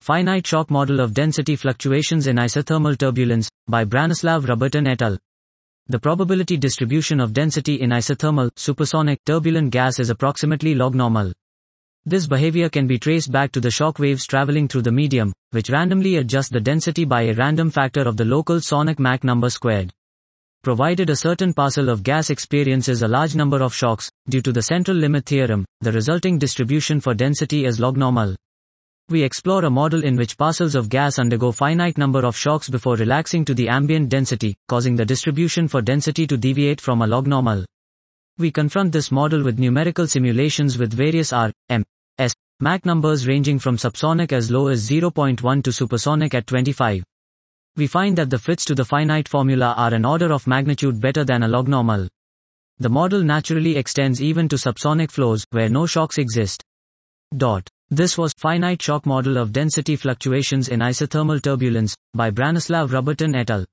Finite shock model of density fluctuations in isothermal turbulence, by Branislav Robertin et al. The probability distribution of density in isothermal, supersonic, turbulent gas is approximately log-normal. This behavior can be traced back to the shock waves traveling through the medium, which randomly adjust the density by a random factor of the local sonic Mach number squared. Provided a certain parcel of gas experiences a large number of shocks, due to the central limit theorem, the resulting distribution for density is log-normal. We explore a model in which parcels of gas undergo finite number of shocks before relaxing to the ambient density, causing the distribution for density to deviate from a log-normal. We confront this model with numerical simulations with various R, M, S, Mach numbers ranging from subsonic as low as 0.1 to supersonic at 25. We find that the fits to the finite formula are an order of magnitude better than a log-normal. The model naturally extends even to subsonic flows, where no shocks exist. This was Finite Shock Model of Density Fluctuations in Isothermal Turbulence, by Branislav Robertin et al.